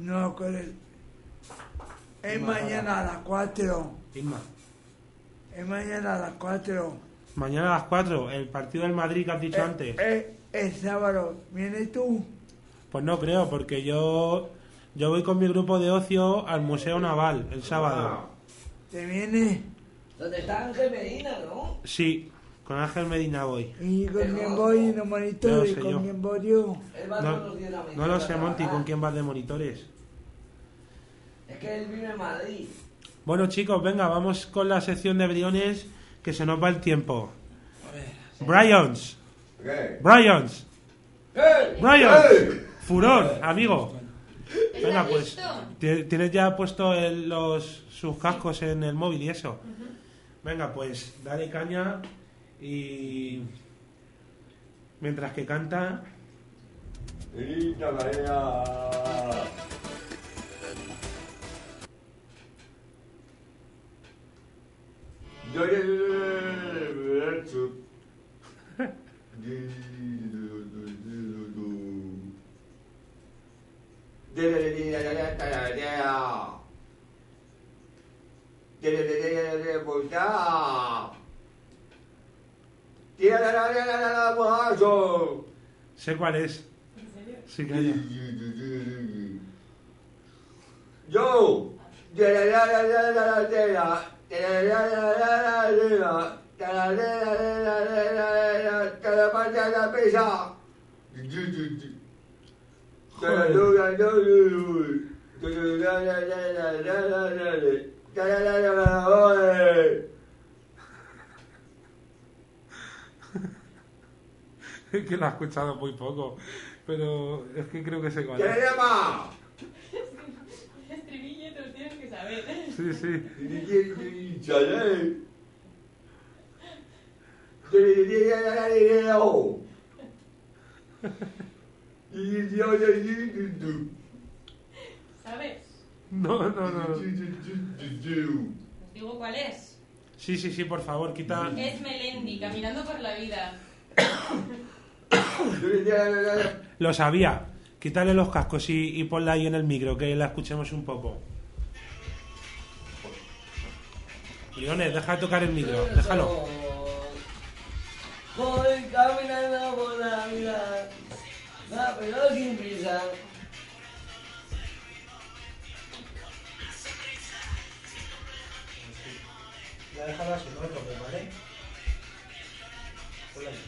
No me acuerdo. Es Inma, mañana a las cuatro. Inma. Es mañana a las cuatro. Mañana a las cuatro, el partido del Madrid que has dicho Eh, antes. eh, el sábado. ¿Vienes tú? Pues no creo, porque yo yo voy con mi grupo de ocio al Museo Naval el sábado. ¿Te vienes? ¿Dónde está Ángel Medina, no? Sí, con Ángel Medina voy. ¿Y con Pero- quién voy? ¿No No monitores? sé ¿Con yo. quién voy yo? Él va No, todos los días a la no lo mañana sé, a Monty, trabajar. con quién vas de monitores. Es que él vive en Madrid. Bueno, chicos, venga, vamos con la sección de briones, que se nos va el tiempo. Bryans, ¿Qué? Bryans, ¡Eh! Bryans, ¡Eh! furor, amigo. ¿Estás Venga, pues, listo? ti- tienes ya puesto el- los sus cascos en el móvil y eso. Venga, pues, dale caña y mientras que canta, Grita, María. Yo le sé cuál es. Sí, calla. Yo. Es que lo he escuchado muy poco, pero es que creo que sé cuál ¿Qué es. le llama? El estribillo te lo tienes que saber. Sí, sí. ¿Sabes? No, no, no. Os digo cuál es. Sí, sí, sí, por favor, quita. Es Melendi, caminando por la vida. Lo sabía. Quítale los cascos y, y ponla ahí en el micro, que la escuchemos un poco. Briones, deja de tocar el micro, déjalo. Voy caminando por la vida, va, pero sin prisa. Ya déjalo así, no toques, ¿vale? Ponla ahí.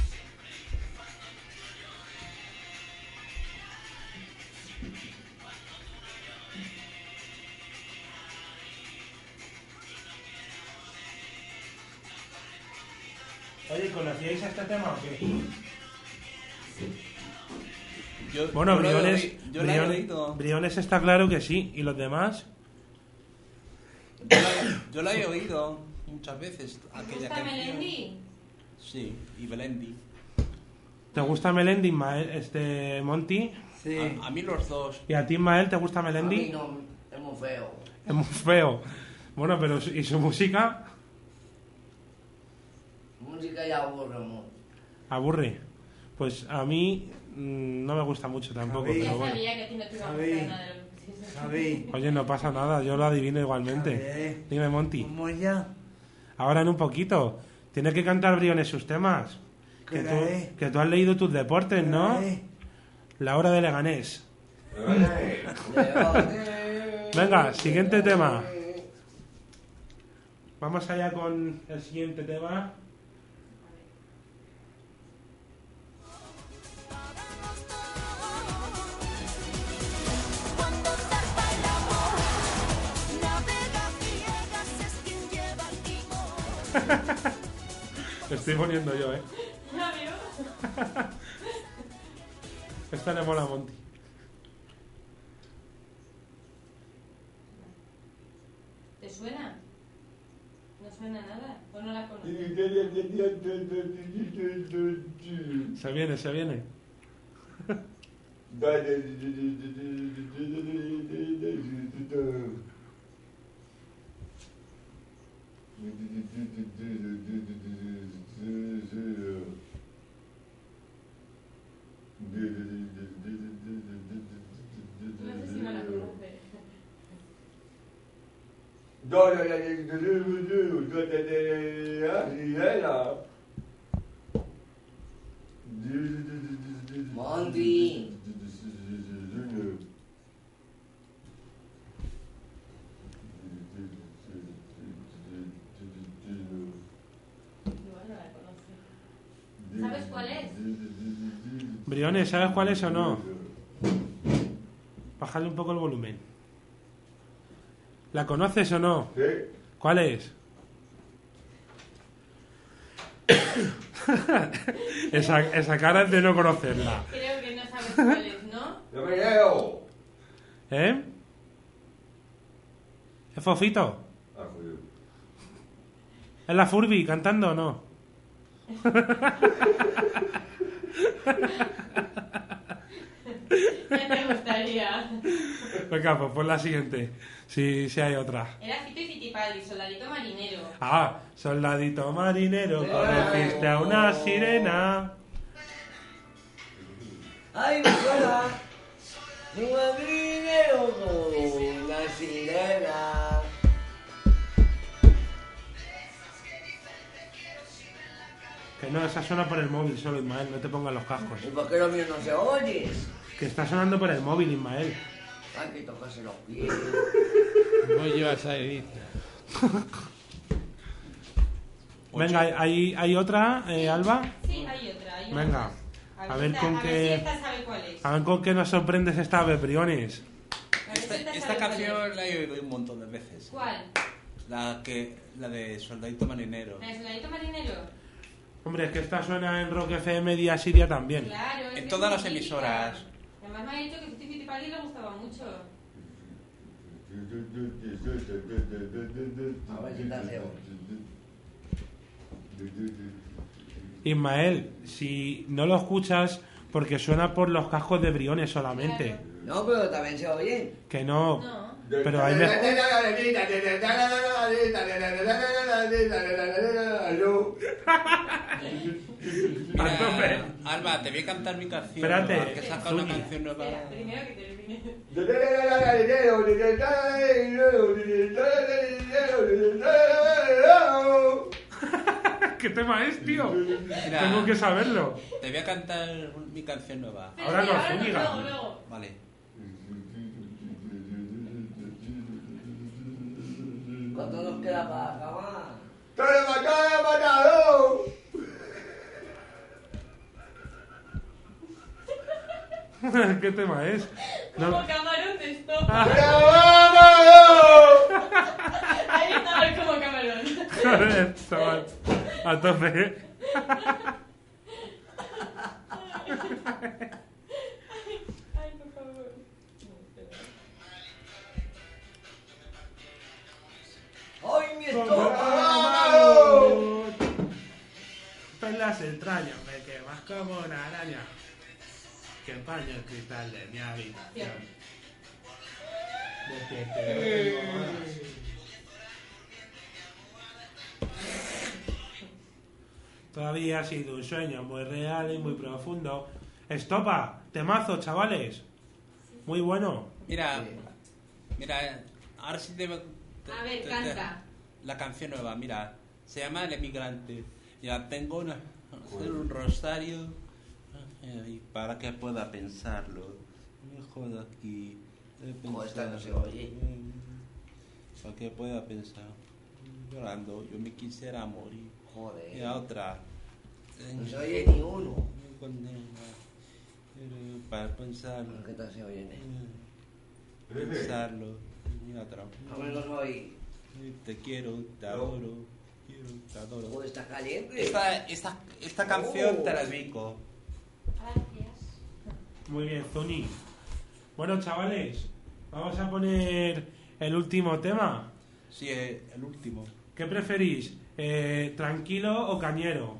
Oye, ¿conocíais este tema o qué? Yo, Bueno, yo lo he Briones, oí- yo la he Briones, oído. Briones está claro que sí. ¿Y los demás? Yo la, yo la he oído muchas veces. ¿Te Aquella gusta canción. Melendi? Sí, y Belendi. ¿Te gusta Melendi, Ismael, este, Monty? Sí. A, a mí los dos. ¿Y a ti, Ismael, te gusta A mí Melendi? no, es muy feo. Es muy feo. Bueno, pero ¿y su música? Música ya aburre mucho. Aburre. Pues a mí mm, no me gusta mucho tampoco, Javi. Ya pero bueno. sabía que a ti no te iba a Javi. gustar nada de lo que dices. Javi. Oye, no pasa nada, yo lo adivino igualmente. Javi. Dime, Monty. ¿Cómo ya? Ahora en un poquito. Tienes que cantar Briones sus temas. Que tú, Caray. que tú has leído tus deportes, ¿no? Caray. La hora de Leganés. Eh. Venga, siguiente tema. Vamos allá con el siguiente tema. Cuando zarpa el amor, navega ciegas es quien lleva el timón. Lo estoy poniendo yo, ¿eh? Ya veo. Esta le mola a Monty. ¿Te suena? ¿No suena nada? ¿O no la conoces? Se viene, se viene. No sé si no la Monty. Igual no la conoce. ¿Sabes cuál es? Briones, ¿sabes cuál es o no? Bájale un poco el volumen. ¿La conoces o no? Sí. ¿Cuál es? esa, esa cara es de no conocerla. Creo que no sabes cuál es, ¿no? Yo me leo. ¿Eh? ¿Es Fofito? Ah, joder. ¿Es la Furby cantando o no? Ya te gustaría. Venga, pues pon la siguiente. Si, si hay otra. Era Fito y Fitipaldi, soldadito marinero. Ah, soldadito marinero, conociste a una sirena. Ay, me suena. Un marinero con una sirena. Que no, esa suena por el móvil solo, Ismael, no te pongas los cascos. ¿Y por qué lo mío no se oye? Que está sonando por el móvil, Ismael. Hay que tocarse los pies. No llevas a Edith. Venga, ¿hay, hay otra, eh, Alba? Sí, hay otra. Hay una Venga, más. a ver esta- con a ver qué- si esta sabe cuál es. A ver con qué nos sorprendes esta vez, Briones. A ver si Esta, esta esta sabe cuál canción es. la he oído un montón de veces. ¿Cuál? La que la de Soldadito Marinero. ¿La de soldadito marinero? Hombre, es que esta suena en Rock F M día Siria también. Claro. es En que todas es las muy emisoras. típica. Además me ha dicho que Fito y Fitipaldi le gustaba mucho. A ver si te hace oír. Ismael, si no lo escuchas, porque suena por los cascos de Briones solamente. No, pero también se oye. Que no. No. Pero hay mejor. Mira, Alba, te voy a cantar mi canción. Espérate, nueva, que saca una Zuni. canción nueva. Espera, primero que termine. ¿Qué tema es, tío? Mira, Tengo que saberlo. te voy a cantar mi canción nueva. Ahora no, Espera, Zúñiga. luego, luego. Vale. ¿Cuánto nos queda para acabar? ¿Qué tema es? Como No. camarón de stop. Ah. Ahí estaba el como camarón. Joder, chaval. A tope. Ay, por favor. ¡Ay, mi Como estómago! camarón. En las entrañas me quemas como una araña. Que empaño el cristal de mi habitación. Despierte. Todavía ha sido un sueño muy real y muy profundo. Estopa, temazo, chavales. Muy bueno. Mira, mira, ahora sí te... te- A ver, te- canta. te- la canción nueva, mira, se llama El Emigrante. Ya tengo una, hacer un rosario eh, para que pueda pensarlo. Me jodo aquí. de Como esta no se pensar, oye. eh, Para que pueda pensar. Llorando, yo me quisiera morir. Y Joder. la otra. No se oye ni uno. Me condena, pero para pensarlo. ¿Qué tal se oye? eh, Pensarlo. Y la otra. A ver, no se oye. Te quiero, te adoro, quiero, te adoro. Oh, está caliente. Esta, esta, esta canción te la dedico. Gracias. Muy bien, Zuni. Bueno, chavales, vamos a poner el último tema. Sí, eh, el último. ¿Qué preferís? Eh, ¿Tranquilo o cañero?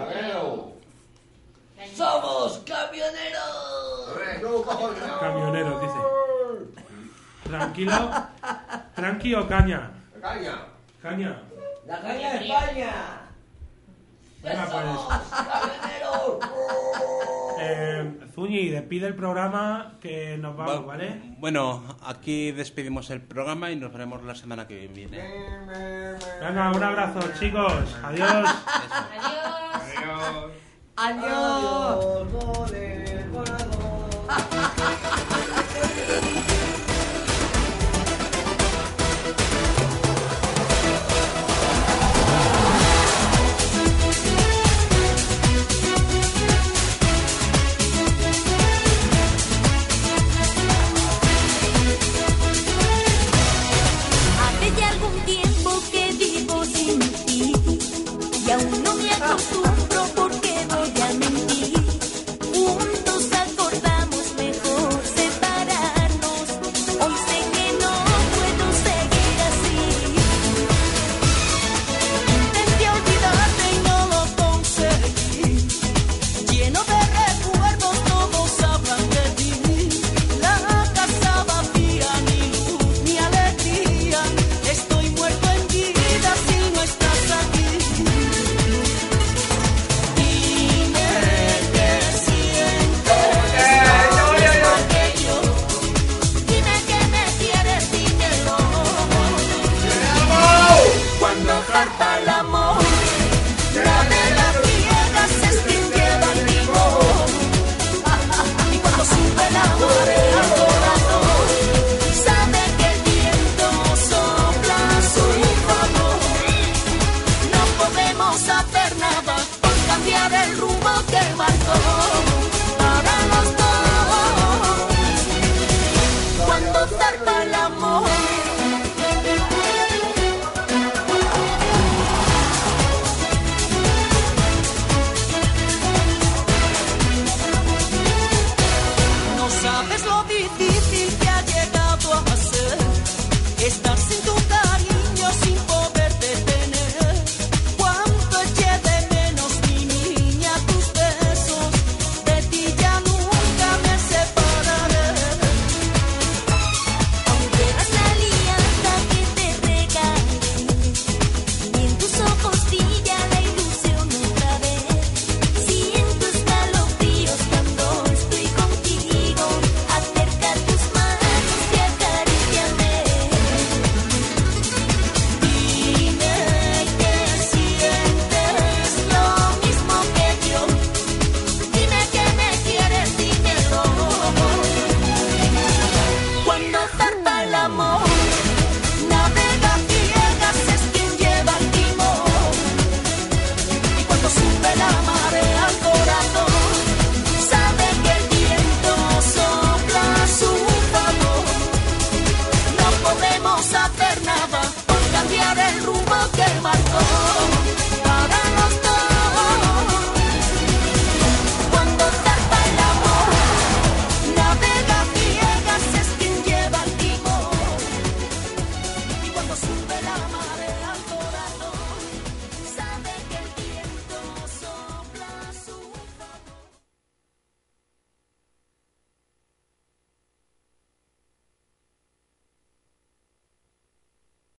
¡Somos camioneros! Camionero, dice. ¿Tranquilo? ¿Tranqui o caña? Caña. Caña. ¡La caña de España! Venga, pues. ¡Somos camioneros! Eh, Zuñi, despide el programa que nos vamos, Va- ¿vale? Bueno, aquí despedimos el programa y nos veremos la semana que viene. Venga, un abrazo, chicos. Adiós. Adiós. Adiós. Adiós.